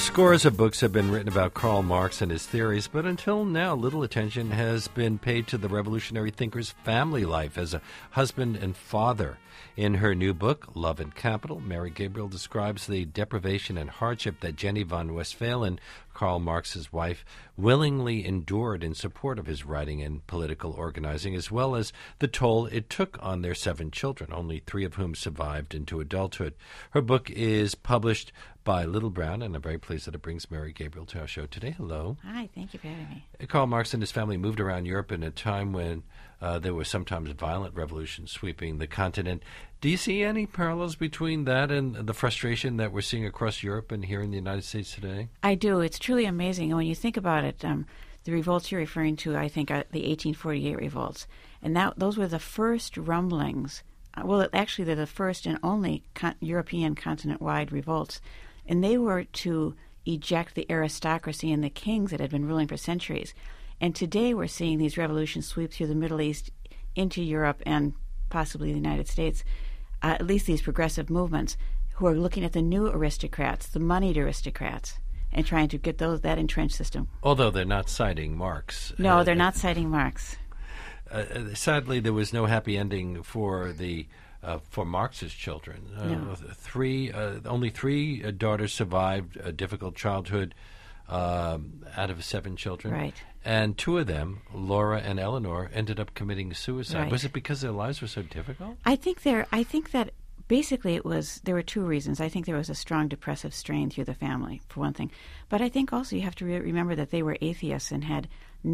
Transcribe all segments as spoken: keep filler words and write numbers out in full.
Scores of books have been written about Karl Marx and his theories, but until now, little attention has been paid to the revolutionary thinker's family life as a husband and father. In her new book, Love and Capital, Mary Gabriel describes the deprivation and hardship that Jenny von Westphalen, Karl Marx's wife, willingly endured in support of his writing and political organizing, as well as the toll it took on their seven children, only three of whom survived into adulthood. Her book is published by Little Brown, and I'm very pleased that it brings Mary Gabriel to our show today. Hello. Hi, thank you for having me. Karl Marx and his family moved around Europe in a time when uh, there were sometimes violent revolutions sweeping the continent. Do you see any parallels between that and the frustration that we're seeing across Europe and here in the United States today? I do. It's truly amazing. And when you think about it, um, the revolts you're referring to, I think, are the eighteen forty-eight revolts. And that, those were the first rumblings. Uh, well, actually, they're the first and only con- European continent-wide revolts. And they were to eject the aristocracy and the kings that had been ruling for centuries. And today we're seeing these revolutions sweep through the Middle East into Europe and possibly the United States, uh, at least these progressive movements, who are looking at the new aristocrats, the moneyed aristocrats, and trying to get those that entrenched system. Although they're not citing Marx. No, uh, they're not citing Marx. Uh, sadly, there was no happy ending for the uh, for Marx's children. Uh, No. Three, uh, only three uh, daughters survived a difficult childhood um, out of seven children. Right. And two of them, Laura and Eleanor, ended up committing suicide. Right. Was it because their lives were so difficult? I think there. I think that basically it was. There were two reasons. I think there was a strong depressive strain through the family, for one thing. But I think also you have to re- remember that they were atheists and had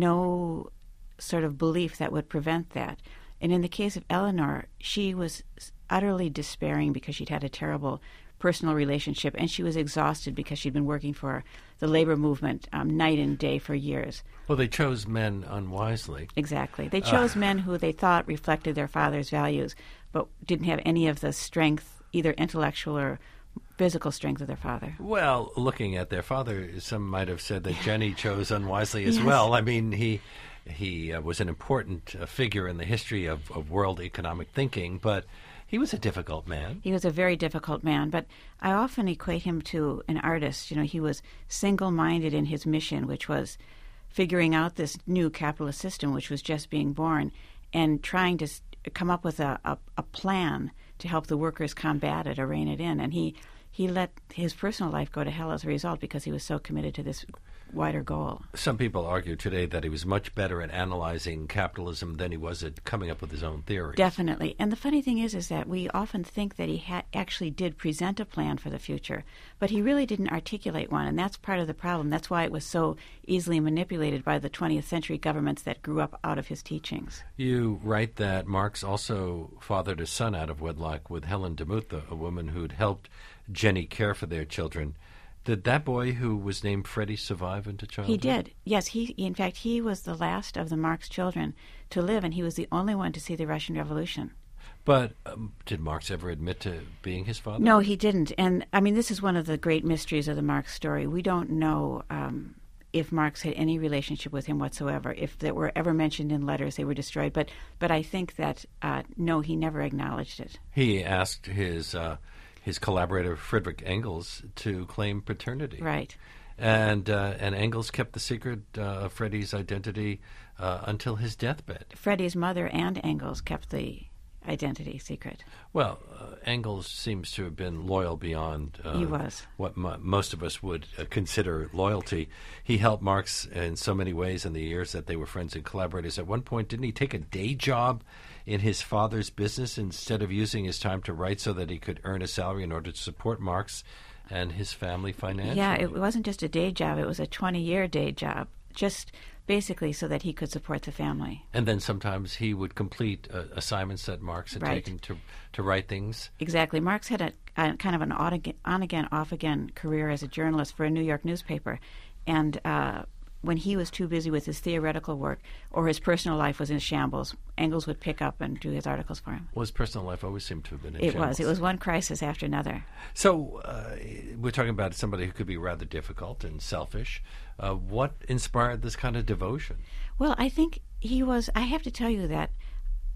no sort of belief that would prevent that. And in the case of Eleanor, she was utterly despairing because she'd had a terrible personal relationship, and she was exhausted because she'd been working for the labor movement um, night and day for years. Well, they chose men unwisely. Exactly. They chose uh. men who they thought reflected their father's values, but didn't have any of the strength, either intellectual or physical strength of their father. Well, looking at their father, some might have said that Jenny chose unwisely as Yes. well. I mean, he he uh, was an important uh, figure in the history of, of world economic thinking, but he was a difficult man. He was a very difficult man, but I often equate him to an artist. You know, he was single-minded in his mission, which was figuring out this new capitalist system, which was just being born, and trying to s- come up with a, a, a plan to help the workers combat it or rein it in. And he, he let his personal life go to hell as a result because he was so committed to this wider goal. Some people argue today that he was much better at analyzing capitalism than he was at coming up with his own theories. Definitely. And the funny thing is, is that we often think that he ha- actually did present a plan for the future, but he really didn't articulate one, and that's part of the problem. That's why it was so easily manipulated by the twentieth century governments that grew up out of his teachings. You write that Marx also fathered a son out of wedlock with Helen Demuth, a woman who'd helped Jenny care for their children. Did that boy who was named Freddie survive into childhood? He did. Yes, he in fact, he was the last of the Marx children to live, and he was the only one to see the Russian Revolution. But um, did Marx ever admit to being his father? No, he didn't. And, I mean, this is one of the great mysteries of the Marx story. We don't know um, if Marx had any relationship with him whatsoever. If they were ever mentioned in letters, they were destroyed. But, but I think that, uh, no, he never acknowledged it. He asked his... Uh, his collaborator Friedrich Engels to claim paternity. Right. And uh, and Engels kept the secret uh, of Freddie's identity uh, until his deathbed. Freddie's mother and Engels kept the identity secret. Well, uh, Engels seems to have been loyal beyond uh, he was. what mo- most of us would uh, consider loyalty. He helped Marx in so many ways in the years that they were friends and collaborators. At one point, didn't he take a day job in his father's business instead of using his time to write so that he could earn a salary in order to support Marx and his family financially? Yeah, it wasn't just a day job. It was a twenty-year day job, just basically so that he could support the family. And then sometimes he would complete uh, assignments that Marx had Right. taken to to write things. Exactly. Marx had a, a kind of an on-again, off-again career as a journalist for a New York newspaper. And uh, when he was too busy with his theoretical work or his personal life was in shambles, Engels would pick up and do his articles for him. Well, his personal life always seemed to have been in It shambles. was. It was one crisis after another. So uh, we're talking about somebody who could be rather difficult and selfish. Uh, what inspired this kind of devotion? Well, I think he was, I have to tell you that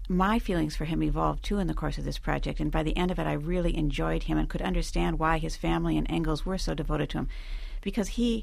my feelings for him evolved too in the course of this project, and by the end of it I really enjoyed him and could understand why his family and Engels were so devoted to him, because he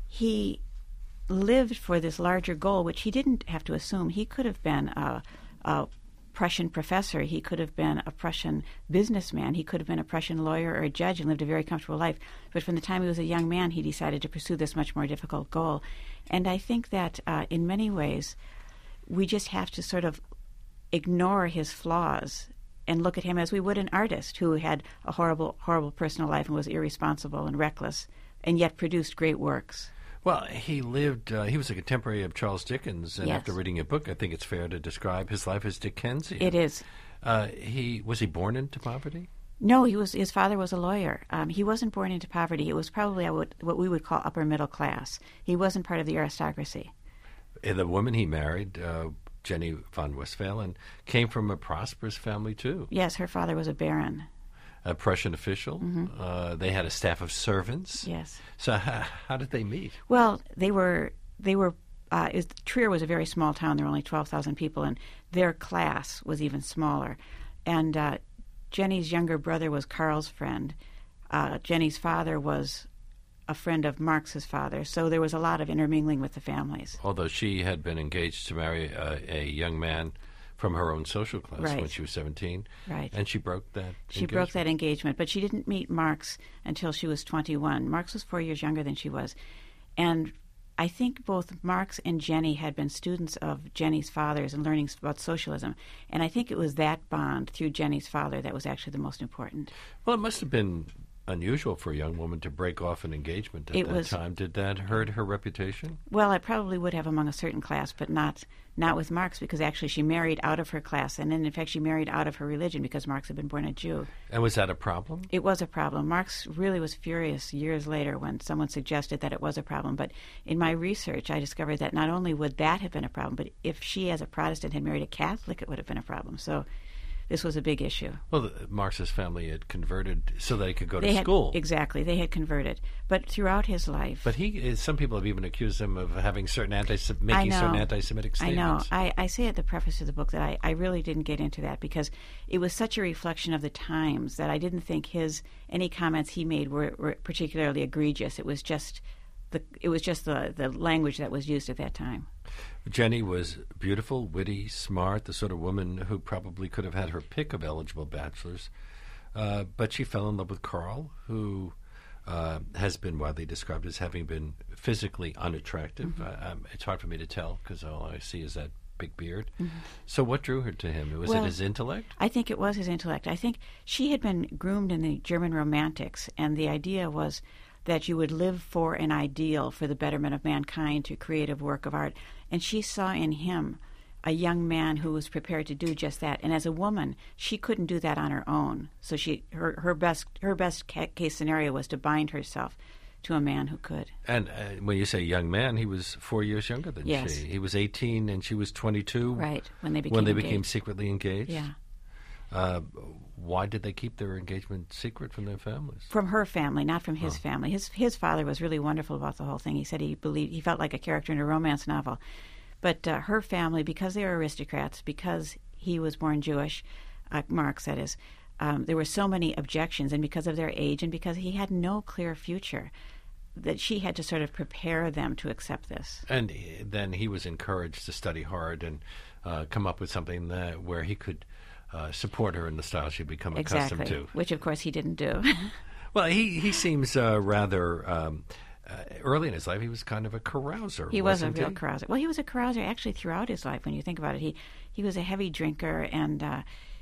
he lived for this larger goal, which he didn't have to assume. He could have been a, a Prussian professor, he could have been a Prussian businessman, he could have been a Prussian lawyer or a judge and lived a very comfortable life, but from the time he was a young man he decided to pursue this much more difficult goal. And I think that uh, in many ways we just have to sort of ignore his flaws and look at him as we would an artist who had a horrible, horrible personal life and was irresponsible and reckless, and yet produced great works. Well, he lived, uh, he was a contemporary of Charles Dickens, and Yes. after reading your book, I think it's fair to describe his life as Dickensian. It is. Uh, he was he born into poverty? No, he was. His father was a lawyer. Um, he wasn't born into poverty. It was probably I would, what we would call upper middle class. He wasn't part of the aristocracy. And the woman he married, uh, Jenny von Westphalen, came from a prosperous family, too. Yes, her father was a baron. A Prussian official. Mm-hmm. Uh, they had a staff of servants. Yes. So how, how did they meet? Well, they were they were. Uh, is, Trier was a very small town. There were only twelve thousand people, and their class was even smaller. And uh, Jenny's younger brother was Carl's friend. Uh, Jenny's father was a friend of Marx's father, so there was a lot of intermingling with the families. Although she had been engaged to marry a, a young man from her own social class Right. when she was seventeen. Right. And she broke that She engagement. broke that engagement, but she didn't meet Marx until she was twenty-one. Marx was four years younger than she was. And I think both Marx and Jenny had been students of Jenny's father's and learning about socialism. And I think it was that bond through Jenny's father that was actually the most important. Well, it must have been unusual for a young woman to break off an engagement at It that was- time. Did that hurt her reputation? Well, I probably would have among a certain class, but not not with Marx, because actually she married out of her class. And then, in fact, she married out of her religion because Marx had been born a Jew. And was that a problem? It was a problem. Marx really was furious years later when someone suggested that it was a problem. But in my research, I discovered that not only would that have been a problem, but if she, as a Protestant, had married a Catholic, it would have been a problem. So this was a big issue. Well, the, Marx's family had converted so they could go They to had, school. Exactly. They had converted. But throughout his life... But he, some people have even accused him of having certain anti, I making know. certain anti-Semitic I know. statements. I, I say at the preface of the book that I, I really didn't get into that because it was such a reflection of the times that I didn't think his any comments he made were, were particularly egregious. It was just the it was just the, the language that was used at that time. Jenny was beautiful, witty, smart, the sort of woman who probably could have had her pick of eligible bachelors. Uh, but she fell in love with Carl, who uh, has been widely described as having been physically unattractive. Mm-hmm. I, um, it's hard for me to tell because all I see is that big beard. Mm-hmm. So what drew her to him? Was Well, it his intellect? I think it was his intellect. I think she had been groomed in the German Romantics, and the idea was that you would live for an ideal for the betterment of mankind through creative work of art. And she saw in him a young man who was prepared to do just that. And as a woman, she couldn't do that on her own. So she her, her best her best ca- case scenario was to bind herself to a man who could. And uh, when you say young man, he was four years younger than Yes. she. He was eighteen and she was twenty-two. Right, when they became When they engaged. became secretly engaged. Yeah. Uh, why did they keep their engagement secret from their families? From her family, not from his Oh. family. His his father was really wonderful about the whole thing. He said he believed he felt like a character in a romance novel. But uh, her family, because they were aristocrats, because he was born Jewish, uh, Marx that is, um, there were so many objections, and because of their age, and because he had no clear future, that she had to sort of prepare them to accept this. And he- then he was encouraged to study hard and uh, come up with something that where he could uh, support her in the style she'd become Exactly, accustomed to. which of course he didn't do. Well, he he seems uh, rather um, uh, early in his life. He was kind of a carouser. He was a wasn't real he? carouser. Well, he was a carouser actually throughout his life. When you think about it, he he was a heavy drinker, and uh,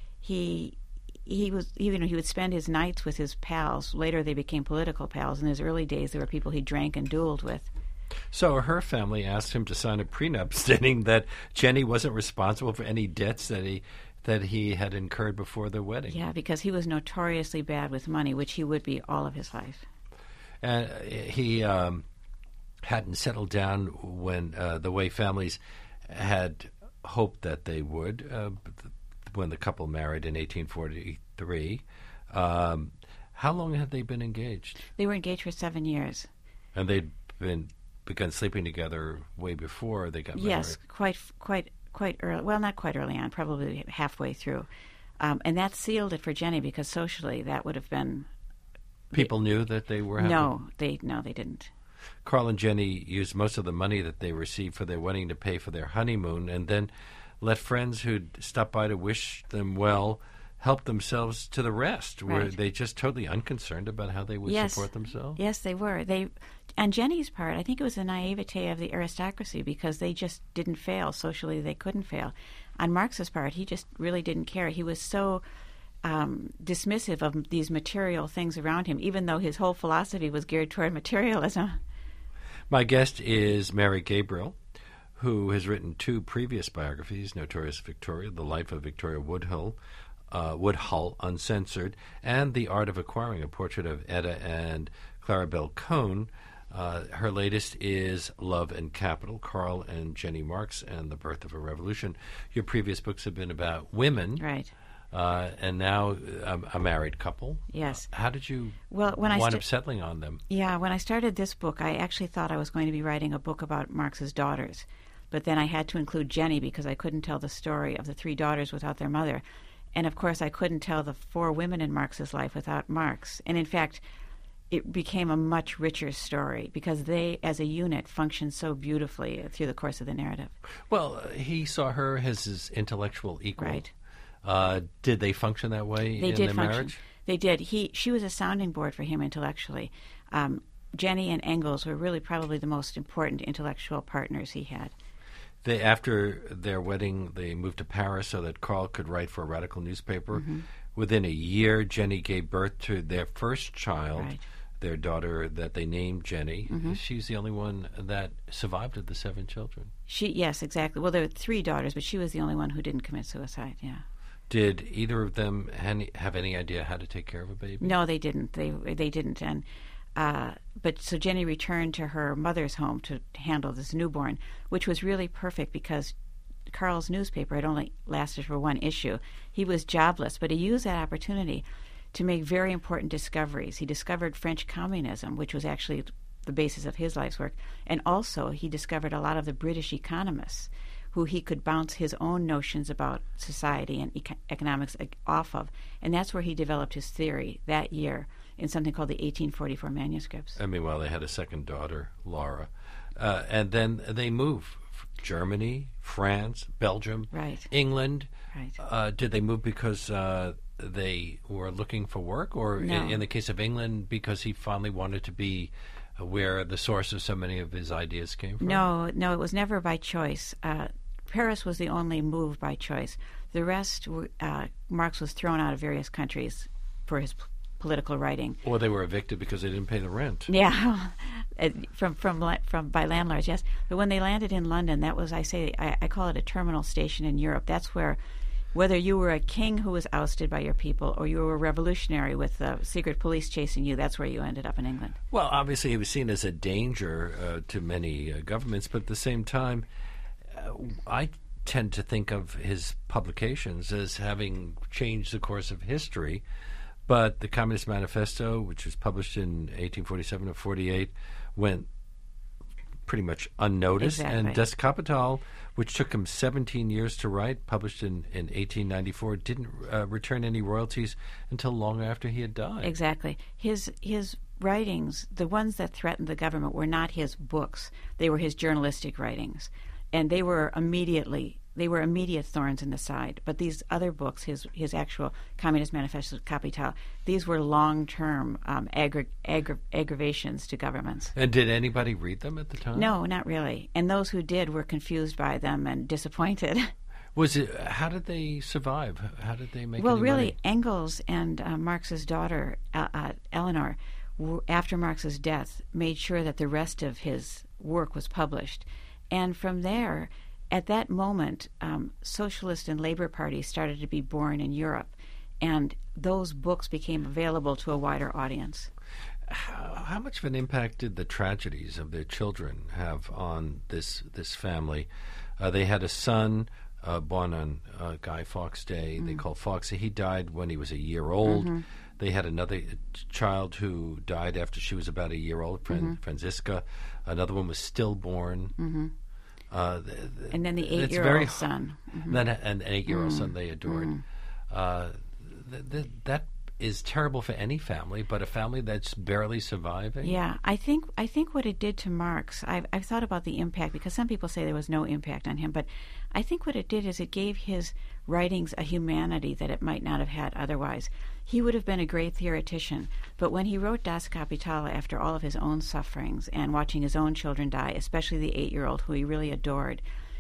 he he was you know he would spend his nights with his pals. Later, they became political pals. In his early days, there were people he drank and dueled with. So her family asked him to sign a prenup stating that Jenny wasn't responsible for any debts that he that he had incurred before their wedding. Yeah, because he was notoriously bad with money, which he would be all of his life. And he um, hadn't settled down when uh, the way families had hoped that they would uh, when the couple married in eighteen forty-three. Um, how long had they been engaged? They were engaged for seven years. And they'd been begun sleeping together way before they got married. Yes, quite quite quite early. Well, not quite early on, probably halfway through. Um, and that sealed it for Jenny because socially that would have been... People knew that they were happy? No, they no, they didn't. Carl and Jenny used most of the money that they received for their wedding to pay for their honeymoon, and then let friends who'd stopped by to wish them well help themselves to the rest. Were Right. they just totally unconcerned about how they would Yes. support themselves? Yes, they were. They, on Jenny's part, I think it was the naivete of the aristocracy because they just didn't fail. Socially, they couldn't fail. On Marx's part, he just really didn't care. He was so um, dismissive of these material things around him, even though his whole philosophy was geared toward materialism. My guest is Mary Gabriel, who has written two previous biographies, Notorious Victoria, The Life of Victoria Woodhull, uh, Woodhull, Uncensored, and The Art of Acquiring, a portrait of Etta and Clarabelle Cohn. Uh, her latest is Love and Capital, Carl and Jenny Marx and the Birth of a Revolution. Your previous books have been about women. Right. Uh, and now um, a married couple. Yes. How did you Well, when I wind sta- up settling on them? Yeah, when I started this book, I actually thought I was going to be writing a book about Marx's daughters. But then I had to include Jenny because I couldn't tell the story of the three daughters without their mother. And of course, I couldn't tell the four women in Marx's life without Marx. And in fact, it became a much richer story because they, as a unit, functioned so beautifully through the course of the narrative. Well, uh, he saw her as his intellectual equal. Right. Uh, did they function that way They in did their function. marriage? They did. He, she was a sounding board for him intellectually. Um, Jenny and Engels were really probably the most important intellectual partners he had. They, after their wedding, they moved to Paris so that Carl could write for a radical newspaper. Mm-hmm. Within a year, Jenny gave birth to their first child, Right. their daughter that they named Jenny. Mm-hmm. She's the only one that survived of the seven children. She, yes, exactly. Well, there were three daughters, but she was the only one who didn't commit suicide. Yeah. Did either of them any, have any idea how to take care of a baby? No, they didn't. They they didn't. And uh, but so Jenny returned to her mother's home to handle this newborn, which was really perfect because Carl's newspaper had only lasted for one issue. He was jobless, but he used that opportunity to make very important discoveries. He discovered French communism, which was actually the basis of his life's work, and also he discovered a lot of the British economists who he could bounce his own notions about society and eco- economics off of. And that's where he developed his theory that year in something called the eighteen forty-four manuscripts. And meanwhile, they had a second daughter, Laura. Uh, and then they move. Germany, France, Belgium, Right. England. Right. Uh, did they move because uh, they were looking for work? Or No. in, in the case of England, because he finally wanted to be where the source of so many of his ideas came from? No, no, it was never by choice. Uh, Paris was the only move by choice. The rest, were, uh, Marx was thrown out of various countries for his p- political writing. Or they were evicted because they didn't pay the rent. Yeah, Uh, from from la- from by landlords, yes. But when they landed in London, that was, I say, I, I call it a terminal station in Europe. That's where, whether you were a king who was ousted by your people or you were a revolutionary with the secret police chasing you, that's where you ended up in England. Well, obviously, he was seen as a danger uh, to many uh, governments, but at the same time, uh, I tend to think of his publications as having changed the course of history. But the Communist Manifesto, which was published in eighteen forty-seven or forty-eight, went pretty much unnoticed. Exactly. And Das Kapital, which took him seventeen years to write, published in, in eighteen ninety-four, didn't uh, return any royalties until long after he had died. Exactly. His his writings, the ones that threatened the government, were not his books. They were his journalistic writings, and they were immediately they were immediate thorns in the side. But these other books, his his actual Communist Manifesto, Capital, these were long term um, aggra- aggra- aggravations to governments. And did anybody read them at the time? No, not really. And those who did were confused by them and disappointed. Was it? How did they survive? How did they make? Well, any really, money? Engels and uh, Marx's daughter, uh, uh, Eleanor, w- after Marx's death, made sure that the rest of his work was published. And from there, at that moment, um, socialist and labor parties started to be born in Europe, and those books became available to a wider audience. How, how much of an impact did the tragedies of their children have on this this family? Uh, they had a son uh, born on uh, Guy Fawkes Day. Mm. They called Foxy. He died when he was a year old. Mm-hmm. They had another child who died after she was about a year old, Fran- Mm-hmm. Franziska. Another one was stillborn. Mm-hmm. Uh, th- th- And then the it's eight-year-old very- son. Mhm. Then a- an eight-year-old Mm. son they adored. Mm. Uh, th- th- that is terrible for any family, but a family that's barely surviving. Yeah, I think I think what it did to Marx, I've, I've thought about the impact, because some people say there was no impact on him, but I think what it did is it gave his writings a humanity that it might not have had otherwise. He would have been a great theoretician, but when he wrote Das Kapital after all of his own sufferings and watching his own children die, especially the eight-year-old who he really adored,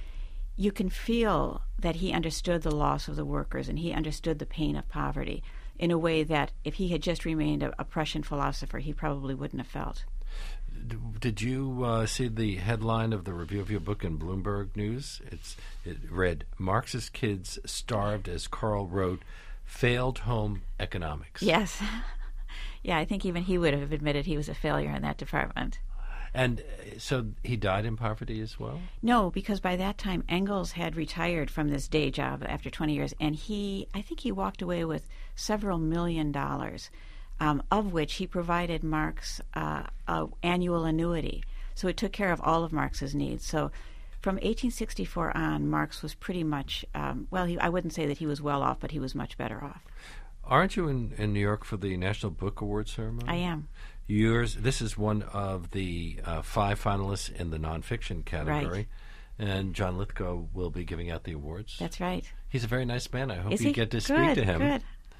you can feel that he understood the loss of the workers and he understood the pain of poverty in a way that if he had just remained a, a Prussian philosopher, he probably wouldn't have felt. D- Did you uh, see the headline of the review of your book in Bloomberg News? It's it read, "Marxist kids starved as Karl wrote, failed home economics." Yes. Yeah, I think even he would have admitted he was a failure in that department. And uh, so he died in poverty as well? No, because by that time Engels had retired from this day job after twenty years, and he, I think he walked away with several million dollars, um, of which he provided Marx uh, an annual annuity. So it took care of all of Marx's needs. So from eighteen sixty-four on, Marx was pretty much, um, well, he, I wouldn't say that he was well off, but he was much better off. Aren't you in, in New York for the National Book Award ceremony? I am. Yours. This is one of the uh, five finalists in the nonfiction category. Right. And John Lithgow will be giving out the awards. That's right. He's a very nice man. I hope Is you he? get to Good, speak to him. Good.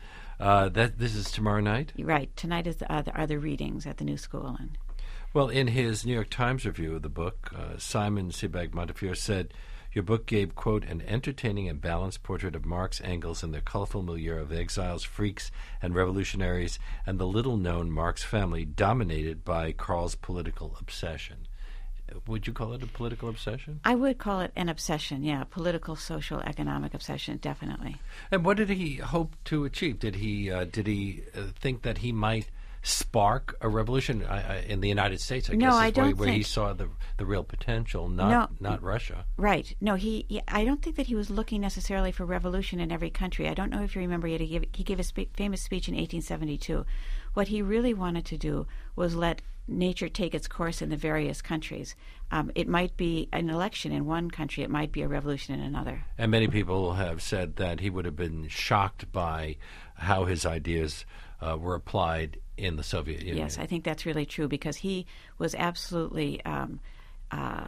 Uh, that This is tomorrow night? Right. Tonight is the, uh, the other readings at the New School. And Well, in his New York Times review of the book, uh, Simon Sebag Montefiore said, "Your book gave, quote, an entertaining and balanced portrait of Marx, Engels, and their colorful milieu of exiles, freaks, and revolutionaries, and the little-known Marx family dominated by Karl's political obsession." Would you call it a political obsession? I would call it an obsession, yeah, political, social, economic obsession, definitely. And what did he hope to achieve? Did he uh, did he uh, think that he might spark a revolution I, I, in the United States? I No, guess is I where, don't where he think- saw the the real potential, not No. not Russia. Right. No, he, he. I don't think that he was looking necessarily for revolution in every country. I don't know if you remember, he, had to give, he gave a spe- famous speech in eighteen seventy-two. What he really wanted to do was let nature take its course in the various countries. Um, it might be an election in one country. It might be a revolution in another. And many people have said that he would have been shocked by how his ideas uh, were applied in the Soviet Union. Yes, I think that's really true, because he was absolutely um, uh,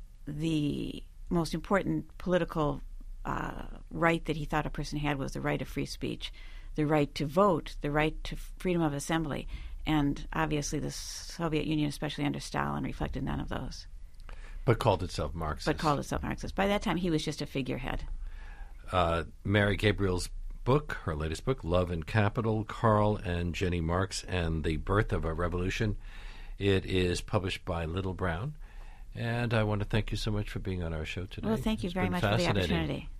the most important political uh, right that he thought a person had was the right of free speech, the right to vote, the right to freedom of assembly. And obviously the Soviet Union, especially under Stalin, reflected none of those. But called itself Marxist. But called itself Marxist. By that time, he was just a figurehead. Uh, Mary Gabriel's book, her latest book, Love and Capital, Karl and Jenny Marx and the Birth of a Revolution. It is published by Little Brown. And I want to thank you so much for being on our show today. Well, thank you It's very been much for the fascinating. opportunity.